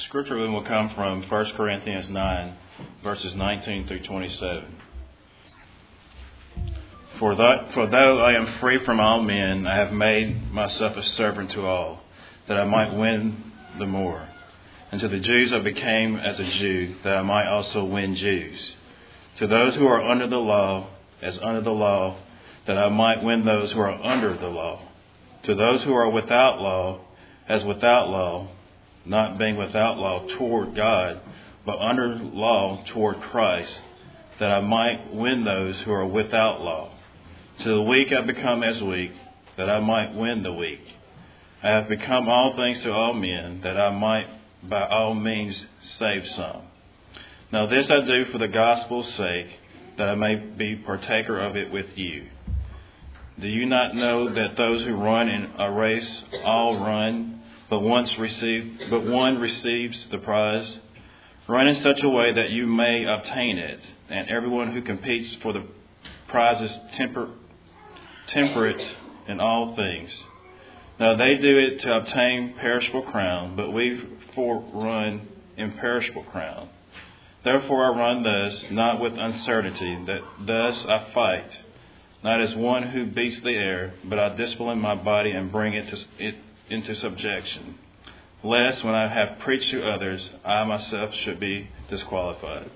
Scripture reading will come from 1 Corinthians 9, verses 19 through 27. For though I am free from all men, I have made myself a servant to all, that I might win the more. And to the Jews I became as a Jew, that I might also win Jews. To those who are under the law, as under the law, that I might win those who are under the law. To those who are without law, as without law, not being without law toward God, but under law toward Christ, that I might win those who are without law. To the weak I become as weak, that I might win the weak. I have become all things to all men, that I might by all means save some. Now this I do for the gospel's sake, that I may be partaker of it with you. Do you not know that those who run in a race all run, but one receives the prize? Run in such a way that you may obtain it, and everyone who competes for the prize is temperate in all things. Now they do it to obtain perishable crown, but we run imperishable crown. Therefore I run thus, not with uncertainty, that thus I fight, not as one who beats the air, but I discipline my body and bring it into subjection, lest when I have preached to others, I myself should be disqualified.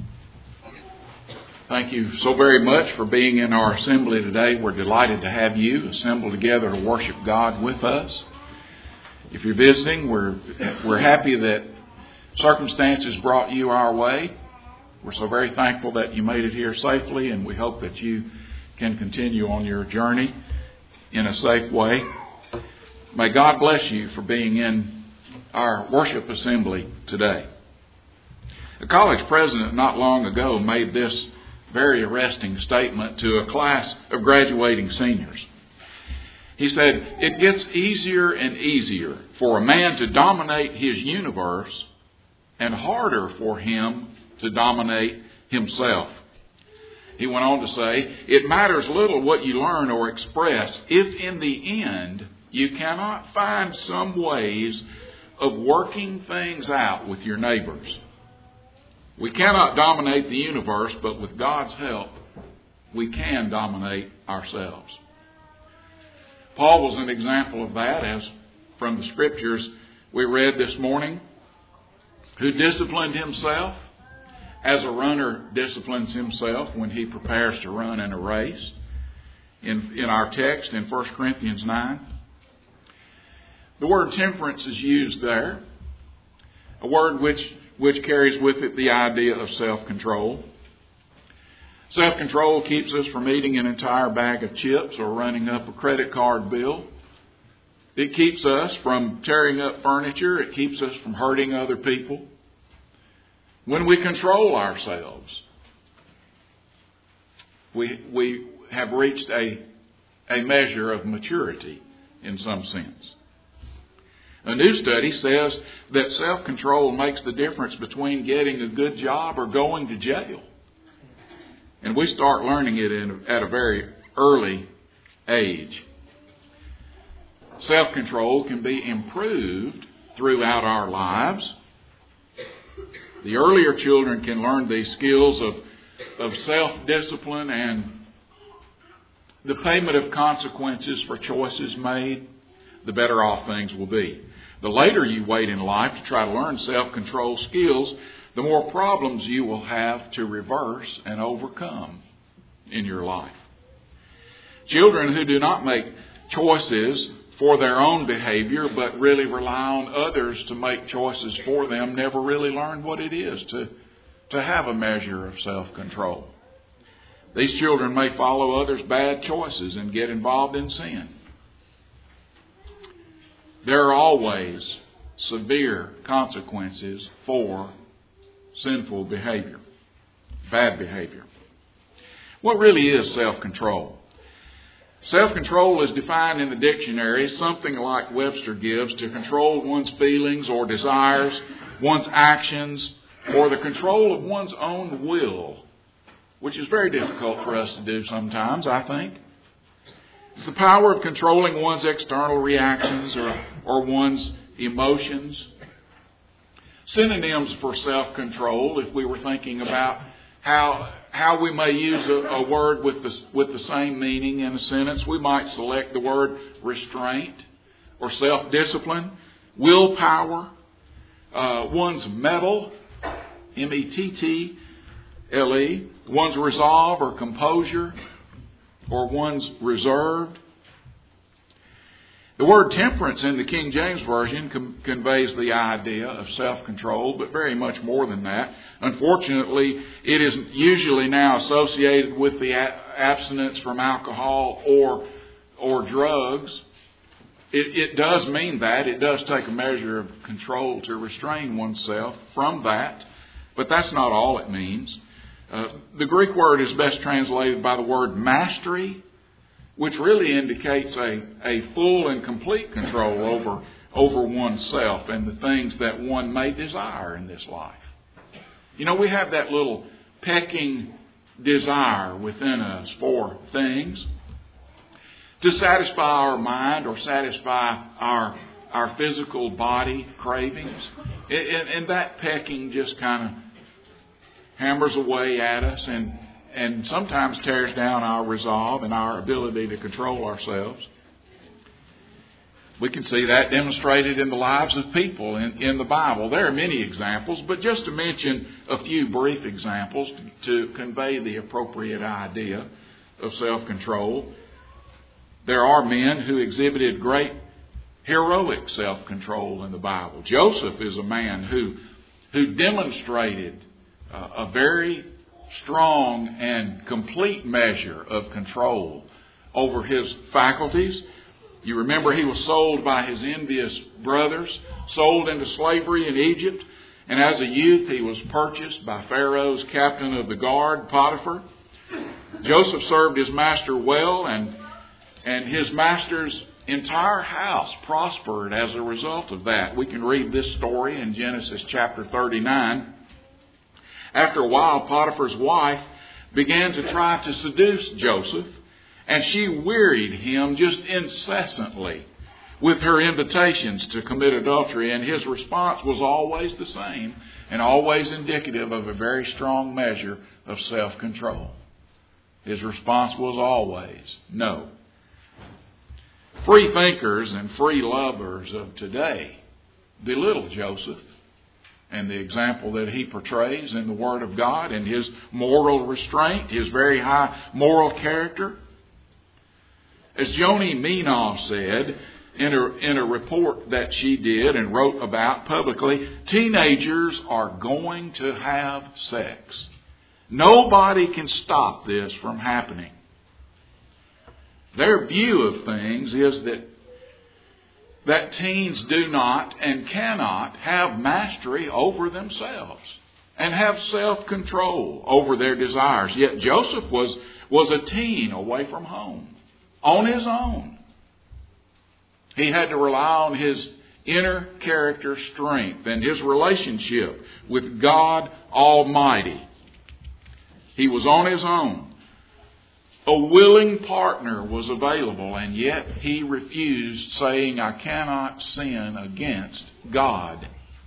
Thank you so very much for being in our assembly today. We're delighted to have you assembled together to worship God with us. If you're visiting, we're happy that circumstances brought you our way. We're so very thankful that you made it here safely, and we hope that you can continue on your journey in a safe way. May God bless you for being in our worship assembly today. A college president not long ago made this very arresting statement to a class of graduating seniors. He said, "It gets easier and easier for a man to dominate his universe and harder for him to dominate himself." He went on to say, "It matters little what you learn or express if in the end you cannot find some ways of working things out with your neighbors. We cannot dominate the universe, but with God's help, we can dominate ourselves." Paul was an example of that, as from the scriptures we read this morning, who disciplined himself as a runner disciplines himself when he prepares to run in a race. In our text in 1 Corinthians 9, the word temperance is used there, a word which carries with it the idea of self-control. Self-control keeps us from eating an entire bag of chips or running up a credit card bill. It keeps us from tearing up furniture. It keeps us from hurting other people. When we control ourselves, we have reached a measure of maturity in some sense. A new study says that self-control makes the difference between getting a good job or going to jail. And we start learning it at a very early age. Self-control can be improved throughout our lives. The earlier children can learn these skills of self-discipline and the payment of consequences for choices made, the better off things will be. The later you wait in life to try to learn self-control skills, the more problems you will have to reverse and overcome in your life. Children who do not make choices for their own behavior, but really rely on others to make choices for them, never really learn what it is to have a measure of self-control. These children may follow others' bad choices and get involved in sin. There are always severe consequences for sinful behavior, bad behavior. What really is self-control? Self-control is defined in the dictionary as something like Webster gives, to control one's feelings or desires, one's actions, or the control of one's own will, which is very difficult for us to do sometimes, I think. It's the power of controlling one's external reactions or one's emotions. synonyms for self-control, if we were thinking about how we may use a word with the same meaning in a sentence, we might select the word restraint or self-discipline, willpower, one's mettle, M-E-T-T-L-E, one's resolve or composure, or one's reserved. The word temperance in the King James Version conveys the idea of self-control, but very much more than that. Unfortunately, it is usually now associated with the abstinence from alcohol or drugs. It does mean that. It does take a measure of control to restrain oneself from that, but that's not all it means. The Greek word is best translated by the word mastery, which really indicates a full and complete control over oneself and the things that one may desire in this life. You know, we have that little pecking desire within us for things to satisfy our mind or satisfy our physical body cravings. And that pecking just kind of hammers away at us and sometimes tears down our resolve and our ability to control ourselves. We can see that demonstrated in the lives of people in the Bible. There are many examples, but just to mention a few brief examples to convey the appropriate idea of self-control. There are men who exhibited great heroic self-control in the Bible. Joseph is a man who demonstrated a very strong and complete measure of control over his faculties. You remember he was sold by his envious brothers, sold into slavery in Egypt, and as a youth he was purchased by Pharaoh's captain of the guard, Potiphar. Joseph served his master well, and his master's entire house prospered as a result of that. We can read this story in Genesis chapter 39. After a while, Potiphar's wife began to try to seduce Joseph, and she wearied him just incessantly with her invitations to commit adultery, and his response was always the same and always indicative of a very strong measure of self-control. His response was always no. Free thinkers and free lovers of today belittle Joseph and the example that he portrays in the Word of God and his moral restraint, his very high moral character. As Joni Menaw said in a report that she did and wrote about publicly, teenagers are going to have sex. Nobody can stop this from happening. Their view of things is that teens do not and cannot have mastery over themselves and have self-control over their desires. Yet Joseph was a teen away from home, on his own. He had to rely on his inner character strength and his relationship with God Almighty. He was on his own. A willing partner was available, and yet he refused, saying, I cannot sin against God.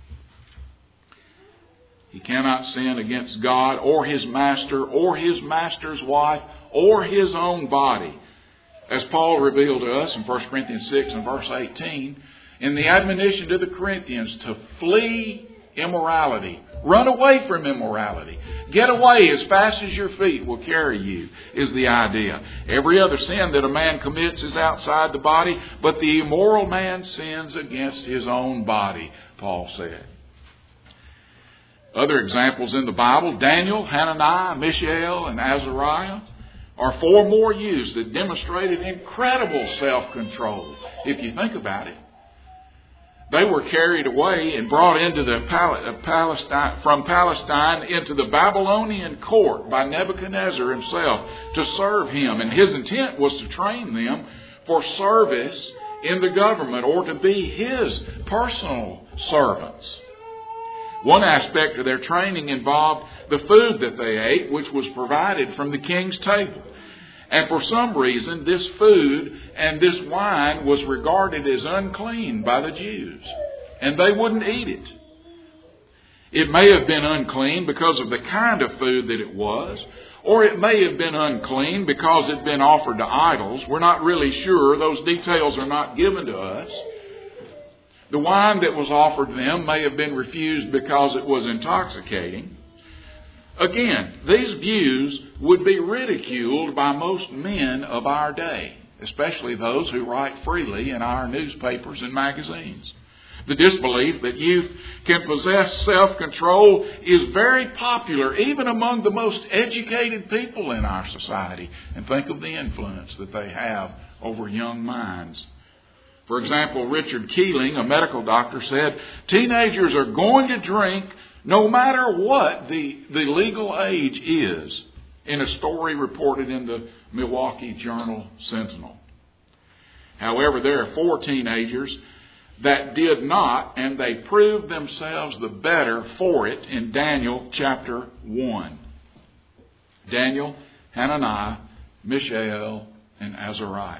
He cannot sin against God or his master or his master's wife or his own body. As Paul revealed to us in 1 Corinthians 6 and verse 18, in the admonition to the Corinthians to flee immorality. Run away from immorality. Get away as fast as your feet will carry you, is the idea. Every other sin that a man commits is outside the body, but the immoral man sins against his own body, Paul said. Other examples in the Bible, Daniel, Hananiah, Mishael, and Azariah, are four more youths that demonstrated incredible self-control, if you think about it. They were carried away and brought into from Palestine into the Babylonian court by Nebuchadnezzar himself to serve him. And his intent was to train them for service in the government or to be his personal servants. One aspect of their training involved the food that they ate, which was provided from the king's table. And for some reason, this food and this wine was regarded as unclean by the Jews. And they wouldn't eat it. It may have been unclean because of the kind of food that it was, or it may have been unclean because it had been offered to idols. We're not really sure. Those details are not given to us. The wine that was offered to them may have been refused because it was intoxicating. Again, these views would be ridiculed by most men of our day, especially those who write freely in our newspapers and magazines. The disbelief that youth can possess self-control is very popular even among the most educated people in our society. And think of the influence that they have over young minds. For example, Richard Keeling, a medical doctor, said, teenagers are going to drink no matter what the legal age is, in a story reported in the Milwaukee Journal-Sentinel. However, there are 4 teenagers that did not, and they proved themselves the better for it in Daniel chapter 1. Daniel, Hananiah, Mishael, and Azariah.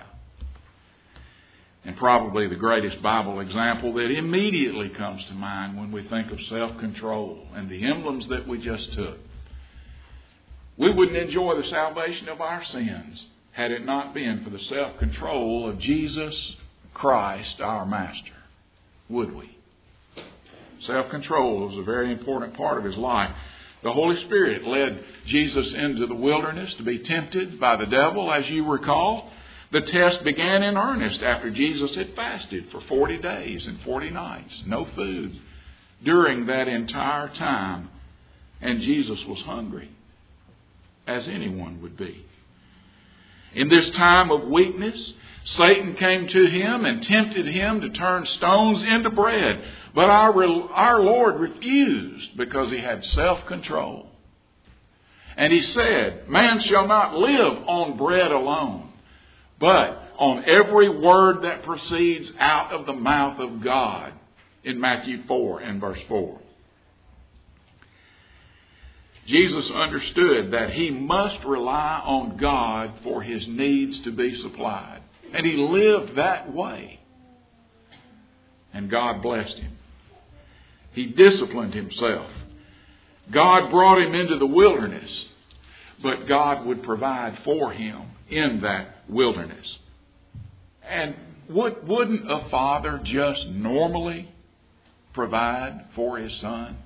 And probably the greatest Bible example that immediately comes to mind when we think of self-control and the emblems that we just took. We wouldn't enjoy the salvation of our sins had it not been for the self-control of Jesus Christ, our Master. Would we? Self-control was a very important part of his life. The Holy Spirit led Jesus into the wilderness to be tempted by the devil, as you recall. The test began in earnest after Jesus had fasted for 40 days and 40 nights. No food during that entire time. And Jesus was hungry, as anyone would be. In this time of weakness, Satan came to him and tempted him to turn stones into bread. But our Lord refused because he had self-control. And he said, man shall not live on bread alone, but on every word that proceeds out of the mouth of God, in Matthew 4 and verse 4. Jesus understood that he must rely on God for his needs to be supplied. And he lived that way. And God blessed him. He disciplined himself. God brought him into the wilderness, but God would provide for him in that wilderness. And wouldn't a father just normally provide for his son?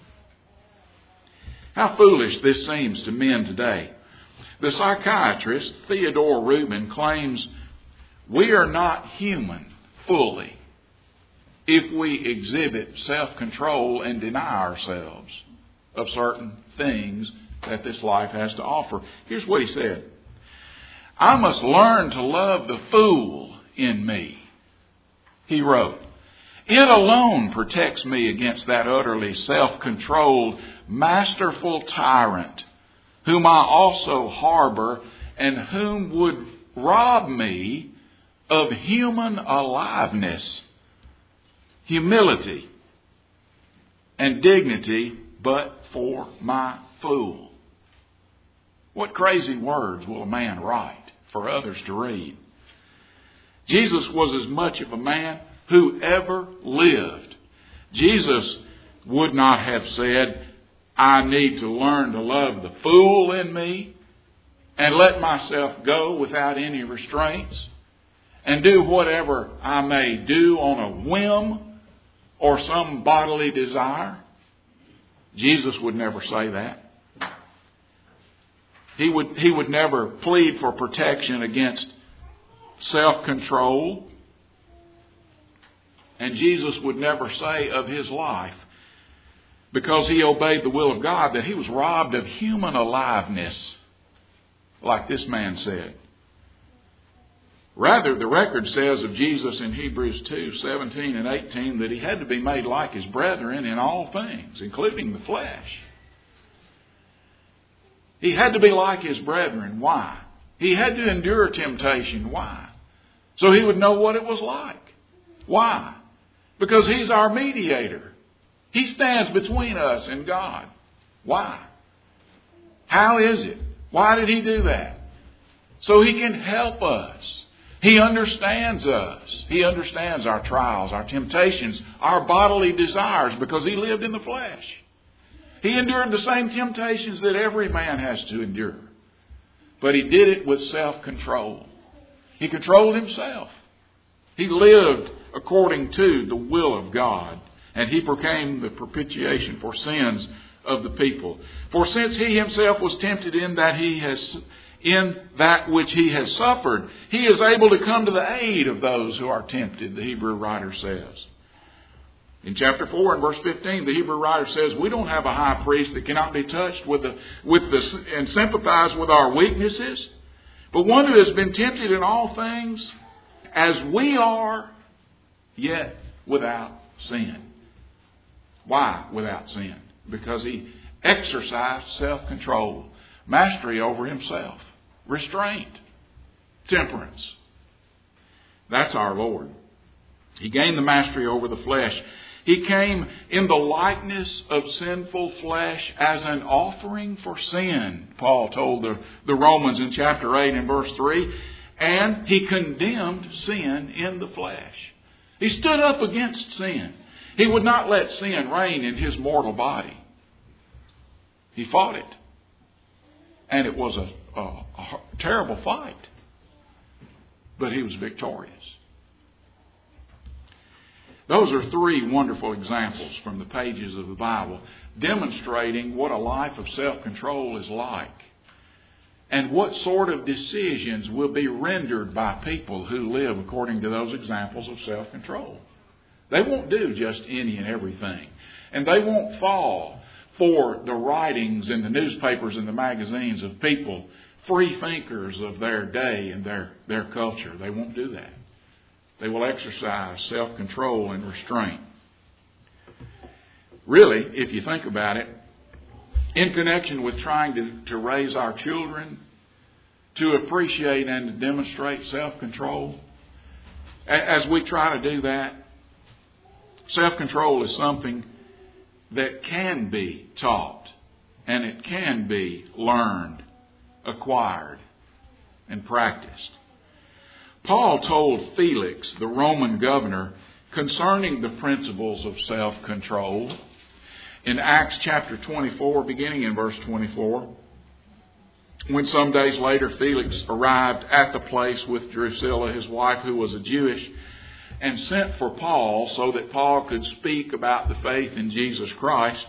How foolish this seems to men today. The psychiatrist Theodore Rubin claims we are not human fully if we exhibit self-control and deny ourselves of certain things that this life has to offer. Here's what he said. I must learn to love the fool in me, he wrote. It alone protects me against that utterly self-controlled, masterful tyrant, whom I also harbor and whom would rob me of human aliveness, humility, and dignity, but for my fool. What crazy words will a man write for others to read? Jesus was as much of a man who ever lived. Jesus would not have said, I need to learn to love the fool in me and let myself go without any restraints and do whatever I may do on a whim or some bodily desire. Jesus would never say that. He would never plead for protection against self-control. And Jesus would never say of his life, because he obeyed the will of God, that he was robbed of human aliveness, like this man said. Rather, the record says of Jesus in Hebrews 2:17 and 18 that he had to be made like his brethren in all things, including the flesh. He had to be like his brethren. Why? He had to endure temptation. Why? So he would know what it was like. Why? Because he's our mediator. He stands between us and God. Why? How is it? Why did he do that? So he can help us. He understands us. He understands our trials, our temptations, our bodily desires, because he lived in the flesh. He endured the same temptations that every man has to endure. But He did it with self-control. He controlled Himself. He lived according to the will of God. And He became the propitiation for sins of the people. For since He Himself was tempted in that which He has suffered, He is able to come to the aid of those who are tempted, the Hebrew writer says. In chapter 4 and verse 15, the Hebrew writer says, we don't have a high priest that cannot be touched and sympathize with our weaknesses, but one who has been tempted in all things as we are, yet without sin. Why without sin? Because He exercised self-control, mastery over Himself, restraint, temperance. That's our Lord. He gained the mastery over the flesh. He came in the likeness of sinful flesh as an offering for sin, Paul told the Romans in chapter 8 and verse 3. And He condemned sin in the flesh. He stood up against sin. He would not let sin reign in His mortal body. He fought it. And it was a terrible fight. But He was victorious. Those are three wonderful examples from the pages of the Bible demonstrating what a life of self-control is like and what sort of decisions will be rendered by people who live according to those examples of self-control. They won't do just any and everything. And they won't fall for the writings in the newspapers and the magazines of people, free thinkers of their day and their culture. They won't do that. They will exercise self-control and restraint. Really, if you think about it, in connection with trying to raise our children to appreciate and to demonstrate self-control, as we try to do that, self-control is something that can be taught and it can be learned, acquired, and practiced. Paul told Felix, the Roman governor, concerning the principles of self-control in Acts chapter 24, beginning in verse 24. When some days later Felix arrived at the place with Drusilla, his wife, who was a Jewish, and sent for Paul so that Paul could speak about the faith in Jesus Christ.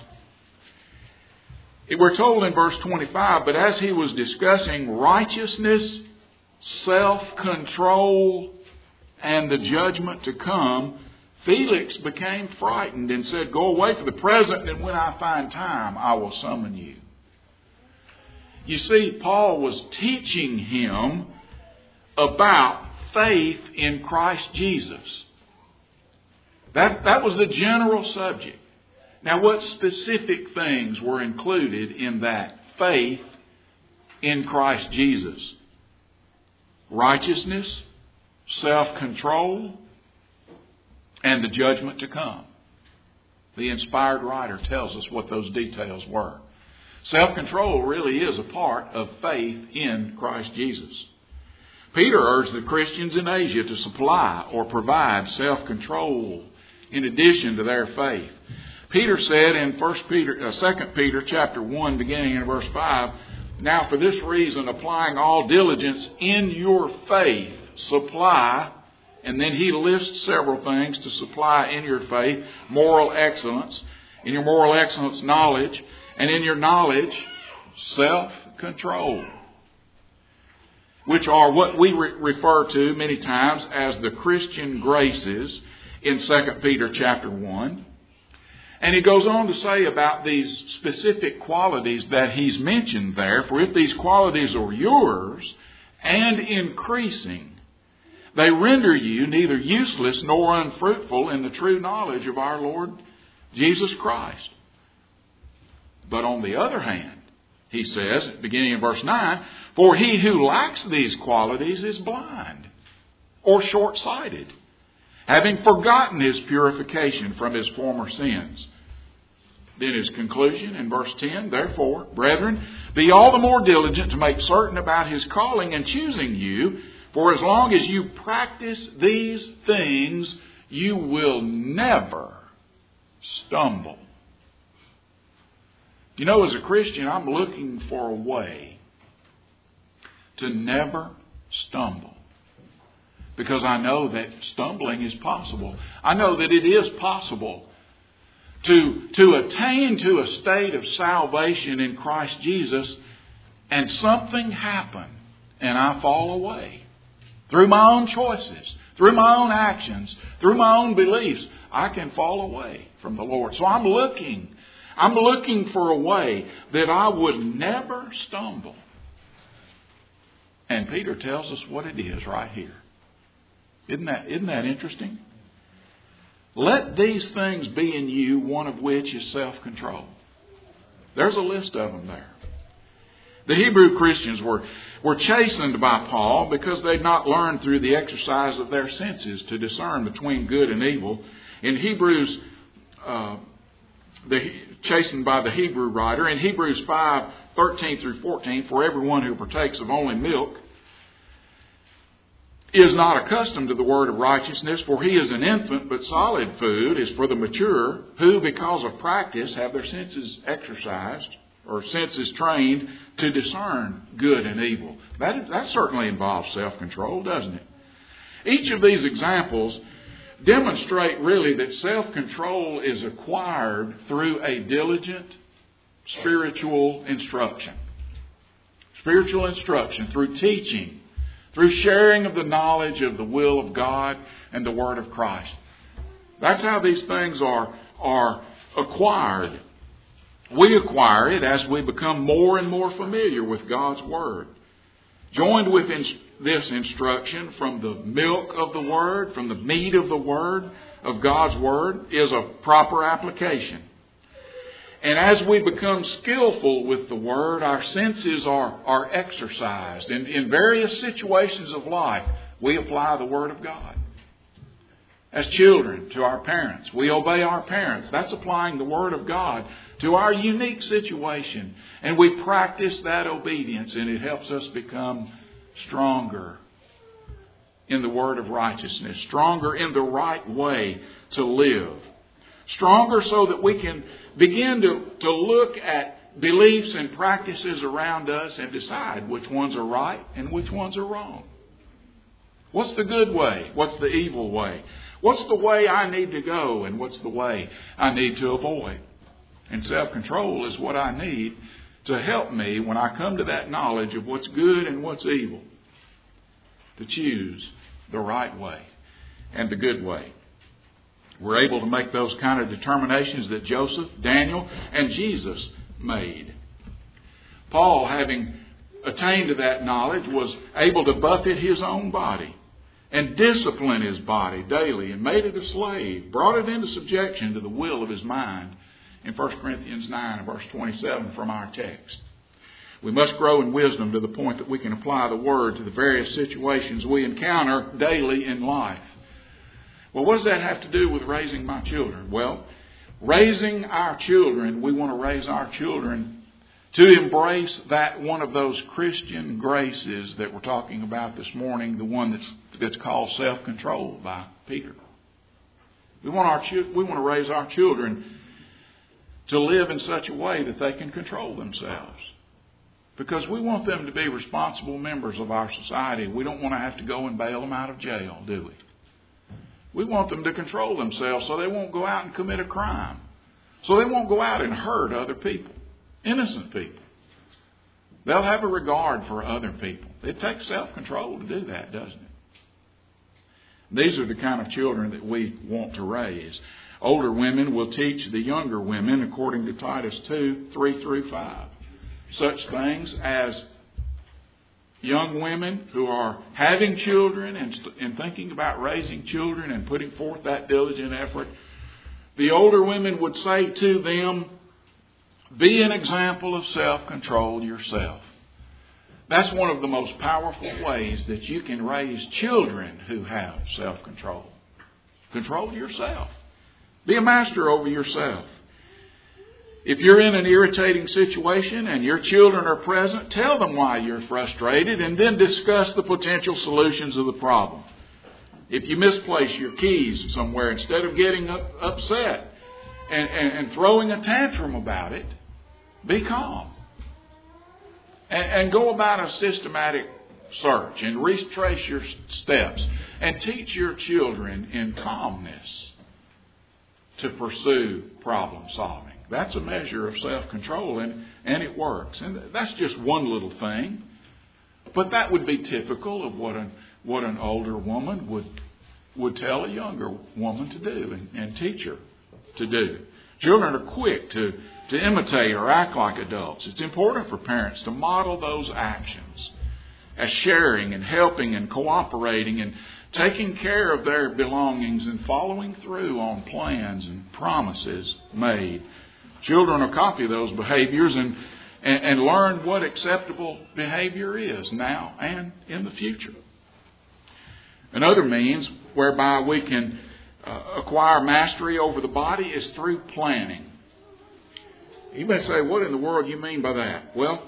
We're told in verse 25, but as he was discussing righteousness, self-control, and the judgment to come, Felix became frightened and said, go away for the present, and when I find time, I will summon you. You see, Paul was teaching him about faith in Christ Jesus. That was the general subject. Now, what specific things were included in that faith in Christ Jesus? Righteousness, self-control, and the judgment to come. The inspired writer tells us what those details were. Self-control really is a part of faith in Christ Jesus. Peter urged the Christians in Asia to supply or provide self-control in addition to their faith. Peter said in 2 Peter chapter 1, beginning in verse 5, now for this reason, applying all diligence in your faith, supply, and then he lists several things to supply in your faith: moral excellence, in your moral excellence, knowledge, and in your knowledge, self-control, which are what we refer to many times as the Christian graces in 2 Peter chapter 1. And he goes on to say about these specific qualities that he's mentioned there. For if these qualities are yours and increasing, they render you neither useless nor unfruitful in the true knowledge of our Lord Jesus Christ. But on the other hand, he says, beginning in verse 9, for he who lacks these qualities is blind or short-sighted, having forgotten his purification from his former sins. Then his conclusion in verse 10, therefore, brethren, be all the more diligent to make certain about his calling and choosing you, for as long as you practice these things, you will never stumble. You know, as a Christian, I'm looking for a way to never stumble. Because I know that stumbling is possible. I know that it is possible to attain to a state of salvation in Christ Jesus and something happen and I fall away. Through my own choices, through my own actions, through my own beliefs, I can fall away from the Lord. So I'm looking for a way that I would never stumble. And Peter tells us what it is right here. Isn't that interesting? Let these things be in you, one of which is self-control. There's a list of them there. The Hebrew Christians were chastened by Paul because they'd not learned through the exercise of their senses to discern between good and evil. In Hebrews, chastened by the Hebrew writer, in Hebrews 5:13 through 14, for everyone who partakes of only milk is not accustomed to the word of righteousness, for he is an infant, but solid food is for the mature, who because of practice have their senses exercised, or senses trained to discern good and evil. That certainly involves self-control, doesn't it? Each of these examples demonstrate really that self-control is acquired through a diligent spiritual instruction. Spiritual instruction through teaching, through sharing of the knowledge of the will of God and the Word of Christ. That's how these things are acquired. We acquire it as we become more and more familiar with God's Word. Joined with this instruction from the milk of the Word, from the meat of the Word, of God's Word, is a proper application. And as we become skillful with the Word, our senses are exercised. In various situations of life, we apply the Word of God. As children, to our parents, we obey our parents. That's applying the Word of God to our unique situation. And we practice that obedience, and it helps us become stronger in the Word of righteousness, stronger in the right way to live. Stronger so that we can begin to look at beliefs and practices around us and decide which ones are right and which ones are wrong. What's the good way? What's the evil way? What's the way I need to go and what's the way I need to avoid? And self-control is what I need to help me when I come to that knowledge of what's good and what's evil, to choose the right way and the good way. We're able to make those kind of determinations that Joseph, Daniel, and Jesus made. Paul, having attained to that knowledge, was able to buffet his own body and discipline his body daily and made it a slave, brought it into subjection to the will of his mind in 1 Corinthians 9 and verse 27 from our text. We must grow in wisdom to the point that we can apply the Word to the various situations we encounter daily in life. Well, what does that have to do with raising my children? Well, raising our children, we want to raise our children to embrace that one of those Christian graces that we're talking about this morning, the one that's called self-control by Peter. We want to raise our children to live in such a way that they can control themselves. Because we want them to be responsible members of our society. We don't want to have to go and bail them out of jail, do we? We want them to control themselves so they won't go out and commit a crime. So they won't go out and hurt other people, innocent people. They'll have a regard for other people. It takes self-control to do that, doesn't it? These are the kind of children that we want to raise. Older women will teach the younger women, according to Titus 2, 3 through 5. Such things as young women who are having children and thinking about raising children and putting forth that diligent effort. The older women would say to them, be an example of self-control yourself. That's one of the most powerful ways that you can raise children who have self-control. Control yourself. Be a master over yourself. If you're in an irritating situation and your children are present, tell them why you're frustrated and then discuss the potential solutions of the problem. If you misplace your keys somewhere, instead of getting upset and throwing a tantrum about it, Be calm. And go about a systematic search and retrace your steps and teach your children in calmness to pursue problem solving. That's a measure of self-control, and it works. And that's just one little thing. But that would be typical of what an older woman would tell a younger woman to do and teach her to do. Children are quick to imitate or act like adults. It's important for parents to model those actions as sharing and helping and cooperating and taking care of their belongings and following through on plans and promises made. Children will copy those behaviors and learn what acceptable behavior is now and in the future. Another means whereby we can acquire mastery over the body is through planning. You may say, what in the world do you mean by that? Well,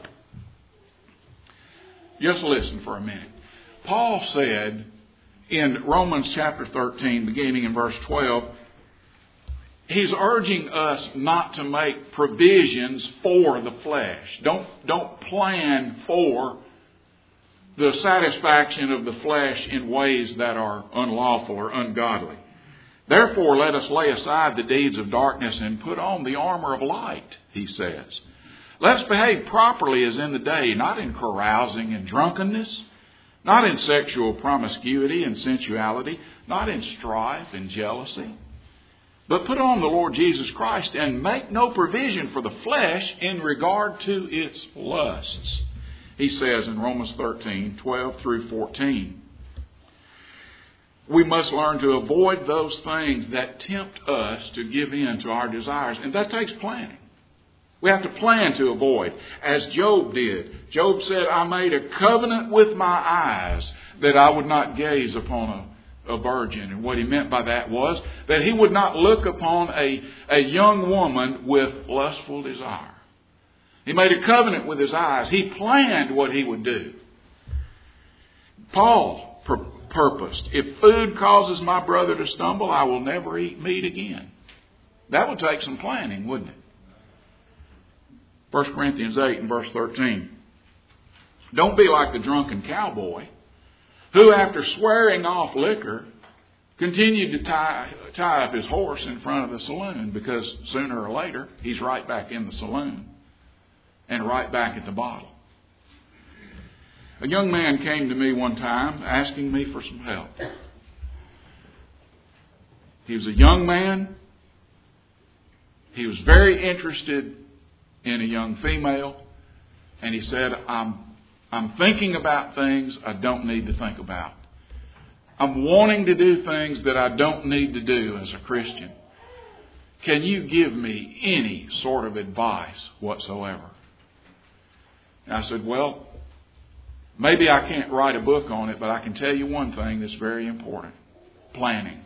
just listen for a minute. Paul said in Romans chapter 13, beginning in verse 12, he's urging us not to make provisions for the flesh. Don't plan for the satisfaction of the flesh in ways that are unlawful or ungodly. Therefore, let us lay aside the deeds of darkness and put on the armor of light, he says. Let us behave properly as in the day, not in carousing and drunkenness, not in sexual promiscuity and sensuality, not in strife and jealousy. But put on the Lord Jesus Christ and make no provision for the flesh in regard to its lusts. He says in Romans 13, 12 through 14. We must learn to avoid those things that tempt us to give in to our desires. And that takes planning. We have to plan to avoid, as Job did. Job said, I made a covenant with my eyes that I would not gaze upon a virgin. And what he meant by that was that he would not look upon a young woman with lustful desire. He made a covenant with his eyes. He planned what he would do. Paul purposed, if food causes my brother to stumble, I will never eat meat again. That would take some planning, wouldn't it? 1 Corinthians 8 and verse 13. Don't be like the drunken cowboy who, after swearing off liquor, continued to tie up his horse in front of the saloon, because sooner or later he's right back in the saloon and right back at the bottle. A young man came to me one time asking me for some help. He was a young man. He was very interested in a young female. And he said, I'm thinking about things I don't need to think about. I'm wanting to do things that I don't need to do as a Christian. Can you give me any sort of advice whatsoever? And I said, well, maybe I can't write a book on it, but I can tell you one thing that's very important. Planning.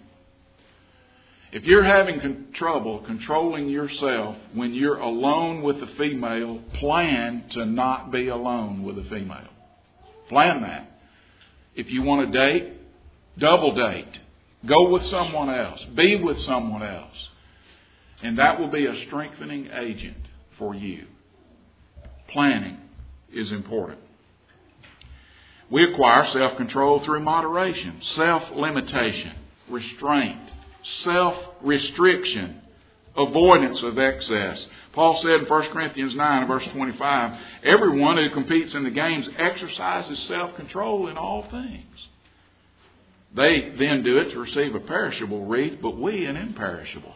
If you're having trouble controlling yourself when you're alone with a female, plan to not be alone with a female. Plan that. If you want to date, double date. Go with someone else. Be with someone else. And that will be a strengthening agent for you. Planning is important. We acquire self-control through moderation, self-limitation, restraint, self-restriction, avoidance of excess. Paul said in 1 Corinthians 9 verse 25, everyone who competes in the games exercises self-control in all things. They then do it to receive a perishable wreath, but we an imperishable.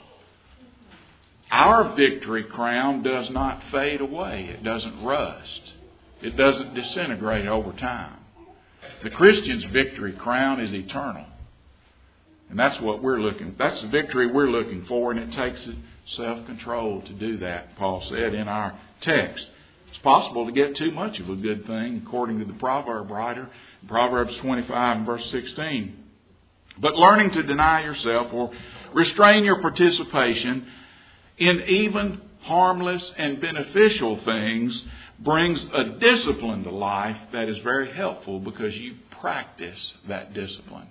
Our victory crown does not fade away. It doesn't rust. It doesn't disintegrate over time. The Christian's victory crown is eternal. And that's the victory we're looking for, and it takes self-control to do that, Paul said in our text. It's possible to get too much of a good thing, according to the proverb writer, Proverbs 25 and verse 16. But learning to deny yourself or restrain your participation in even harmless and beneficial things brings a discipline to life that is very helpful, because you practice that discipline.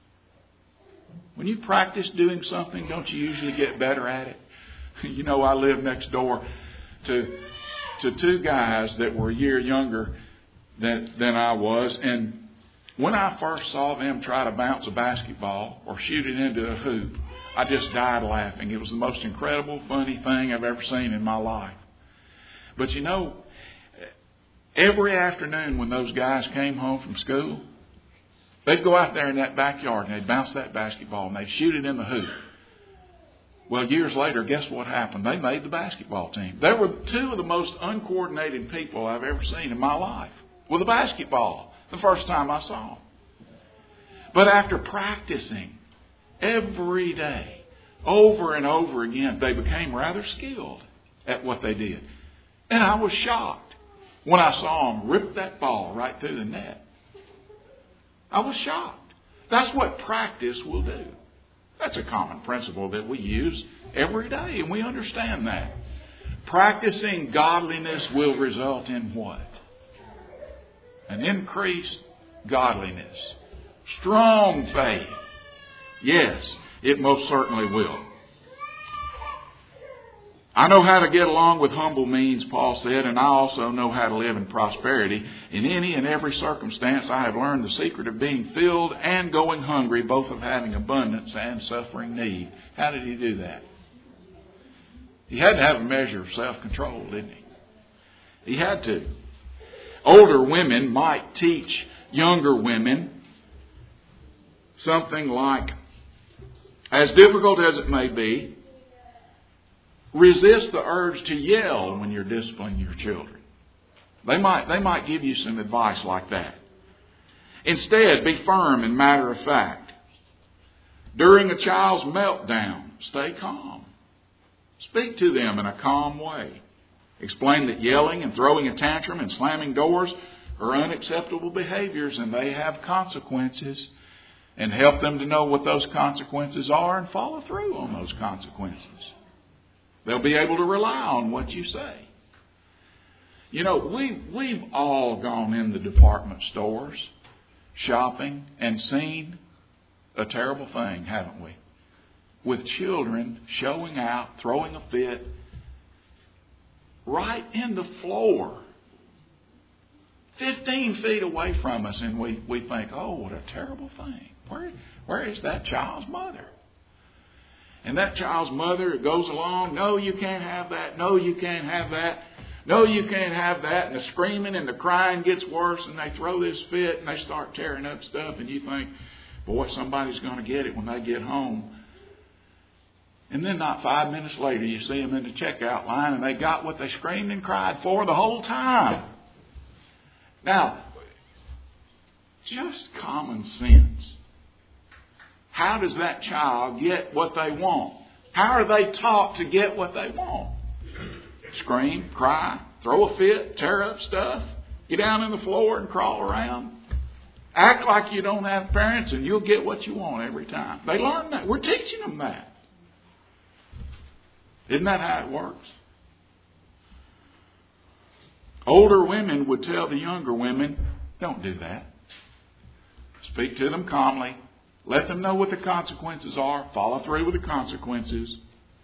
When you practice doing something, don't you usually get better at it? You know, I live next door to to two guys that were a year younger than I was. And when I first saw them try to bounce a basketball or shoot it into a hoop, I just died laughing. It was the most incredible, funny thing I've ever seen in my life. But you know, every afternoon when those guys came home from school, they'd go out there in that backyard and they'd bounce that basketball and they'd shoot it in the hoop. Well, years later, guess what happened? They made the basketball team. They were two of the most uncoordinated people I've ever seen in my life with a basketball the first time I saw them. But after practicing every day, over and over again, they became rather skilled at what they did. And I was shocked when I saw them rip that ball right through the net. I was shocked. That's what practice will do. That's a common principle that we use every day, and we understand that. Practicing godliness will result in what? An increased godliness. Strong faith. Yes, it most certainly will. I know how to get along with humble means, Paul said, and I also know how to live in prosperity. In any and every circumstance, I have learned the secret of being filled and going hungry, both of having abundance and suffering need. How did he do that? He had to have a measure of self-control, didn't he? He had to. Older women might teach younger women something like, as difficult as it may be, resist the urge to yell when you're disciplining your children. They might give you some advice like that. Instead, be firm and matter of fact. During a child's meltdown, stay calm. Speak to them in a calm way. Explain that yelling and throwing a tantrum and slamming doors are unacceptable behaviors and they have consequences. And help them to know what those consequences are and follow through on those consequences. They'll be able to rely on what you say. You know, we've all gone in the department stores, shopping, and seen a terrible thing, haven't we? With children showing out, throwing a fit, right in the floor, 15 feet away from us, and we think, oh, what a terrible thing. Where is that child's mother? And that child's mother goes along, no, you can't have that. No, you can't have that. No, you can't have that. And the screaming and the crying gets worse, and they throw this fit, and they start tearing up stuff, and you think, boy, somebody's going to get it when they get home. And then not 5 minutes later, you see them in the checkout line, and they got what they screamed and cried for the whole time. Now, just common sense. How does that child get what they want? How are they taught to get what they want? Scream, cry, throw a fit, tear up stuff, get down on the floor and crawl around. Act like you don't have parents and you'll get what you want every time. They learn that. We're teaching them that. Isn't that how it works? Older women would tell the younger women, don't do that. Speak to them calmly. Let them know what the consequences are. Follow through with the consequences.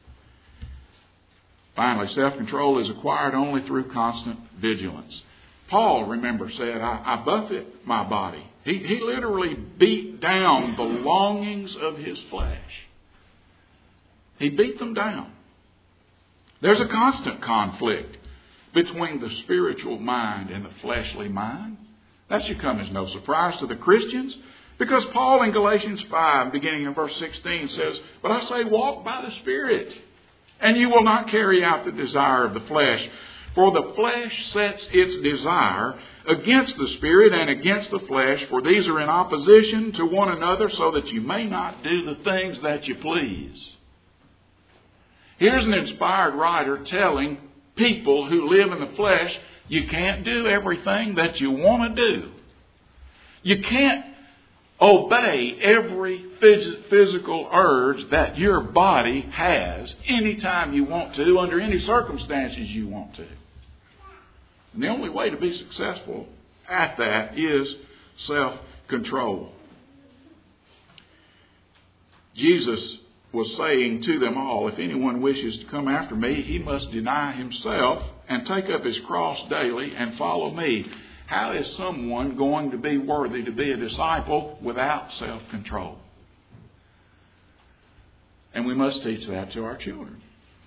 Finally, self-control is acquired only through constant vigilance. Paul, remember, said, I buffet my body. He literally beat down the longings of his flesh. He beat them down. There's a constant conflict between the spiritual mind and the fleshly mind. That should come as no surprise to the Christians. Because Paul in Galatians 5, beginning in verse 16, says, but I say, walk by the Spirit, and you will not carry out the desire of the flesh. For the flesh sets its desire against the Spirit and against the flesh, for these are in opposition to one another, so that you may not do the things that you please. Here's an inspired writer telling people who live in the flesh, you can't do everything that you want to do. You can't obey every physical urge that your body has anytime you want to, under any circumstances you want to. And the only way to be successful at that is self-control. Jesus was saying to them all, if anyone wishes to come after me, he must deny himself and take up his cross daily and follow me. How is someone going to be worthy to be a disciple without self-control? And we must teach that to our children.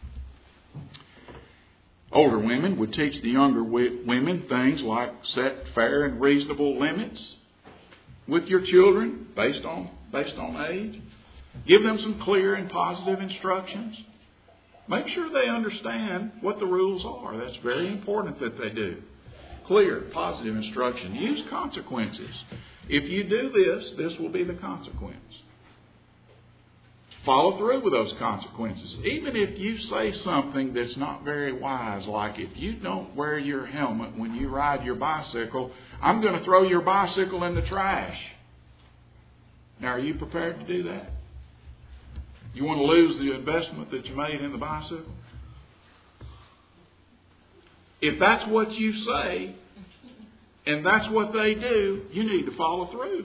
Older women would teach the younger women things like set fair and reasonable limits with your children based on age. Give them some clear and positive instructions. Make sure they understand what the rules are. That's very important that they do. Clear, positive instruction. Use consequences. If you do this, this will be the consequence. Follow through with those consequences. Even if you say something that's not very wise, like if you don't wear your helmet when you ride your bicycle, I'm going to throw your bicycle in the trash. Now, are you prepared to do that? You want to lose the investment that you made in the bicycle? If that's what you say, and that's what they do, you need to follow through.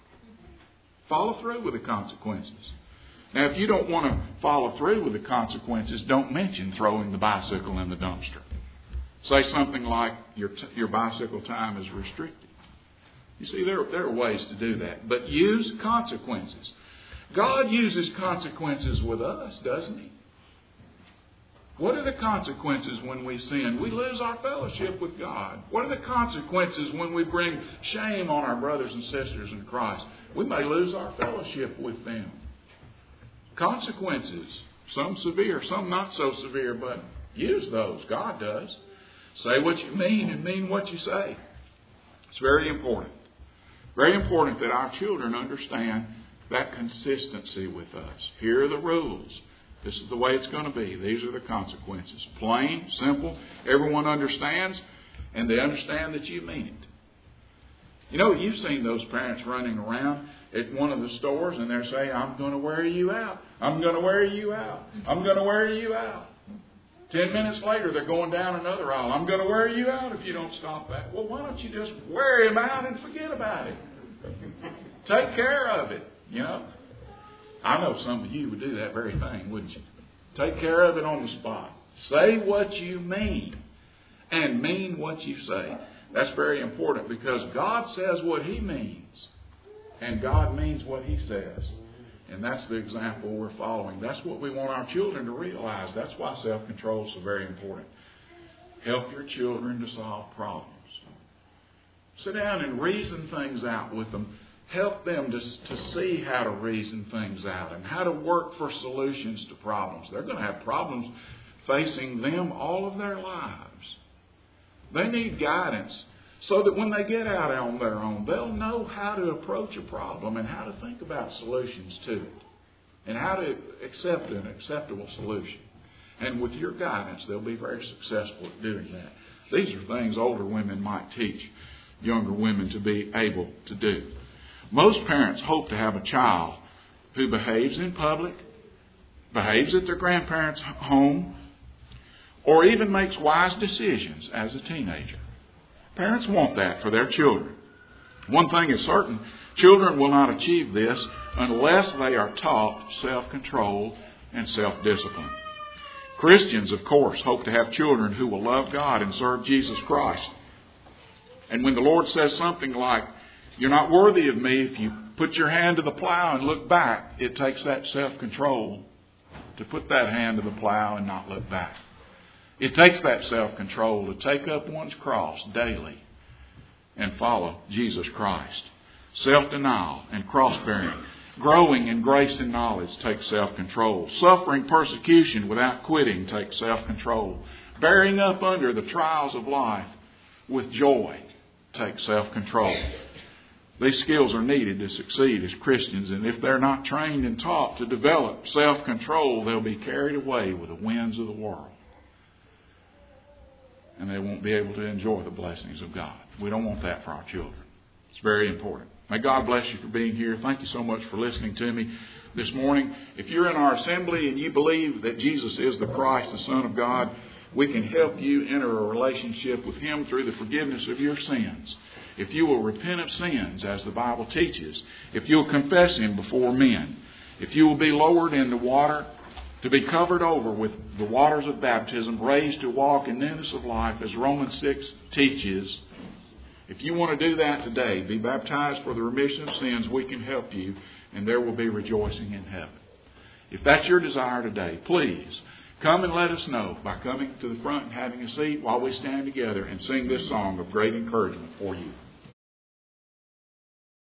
Follow through with the consequences. Now, if you don't want to follow through with the consequences, don't mention throwing the bicycle in the dumpster. Say something like your bicycle time is restricted. You see, there are ways to do that. But use consequences. God uses consequences with us, doesn't He? What are the consequences when we sin? We lose our fellowship with God. What are the consequences when we bring shame on our brothers and sisters in Christ? We may lose our fellowship with them. Consequences, some severe, some not so severe, but use those. God does. Say what you mean and mean what you say. It's very important. Very important that our children understand that consistency with us. Here are the rules. This is the way it's going to be. These are the consequences. Plain, simple, everyone understands, and they understand that you mean it. You know, you've seen those parents running around at one of the stores and they're saying, I'm going to wear you out. I'm going to wear you out. I'm going to wear you out. 10 minutes later, they're going down another aisle. I'm going to wear you out if you don't stop that. Well, why don't you just wear him out and forget about it? Take care of it, you know. I know some of you would do that very thing, wouldn't you? Take care of it on the spot. Say what you mean and mean what you say. That's very important because God says what He means and God means what He says. And that's the example we're following. That's what we want our children to realize. That's why self-control is so very important. Help your children to solve problems. Sit down and reason things out with them. Help them to see how to reason things out and how to work for solutions to problems. They're going to have problems facing them all of their lives. They need guidance so that when they get out on their own, they'll know how to approach a problem and how to think about solutions to it and how to accept an acceptable solution. And with your guidance, they'll be very successful at doing that. These are things older women might teach younger women to be able to do. Most parents hope to have a child who behaves in public, behaves at their grandparents' home, or even makes wise decisions as a teenager. Parents want that for their children. One thing is certain, children will not achieve this unless they are taught self-control and self-discipline. Christians, of course, hope to have children who will love God and serve Jesus Christ. And when the Lord says something like, you're not worthy of me if you put your hand to the plow and look back, it takes that self-control to put that hand to the plow and not look back. It takes that self-control to take up one's cross daily and follow Jesus Christ. Self-denial and cross-bearing, growing in grace and knowledge takes self-control. Suffering persecution without quitting takes self-control. Bearing up under the trials of life with joy takes self-control. These skills are needed to succeed as Christians, and if they're not trained and taught to develop self-control, they'll be carried away with the winds of the world. And they won't be able to enjoy the blessings of God. We don't want that for our children. It's very important. May God bless you for being here. Thank you so much for listening to me this morning. If you're in our assembly and you believe that Jesus is the Christ, the Son of God, we can help you enter a relationship with Him through the forgiveness of your sins. If you will repent of sins, as the Bible teaches, if you'll confess Him before men, if you will be lowered into water, to be covered over with the waters of baptism, raised to walk in newness of life, as Romans 6 teaches, if you want to do that today, be baptized for the remission of sins, we can help you, and there will be rejoicing in heaven. If that's your desire today, please come and let us know by coming to the front and having a seat while we stand together and sing this song of great encouragement for you.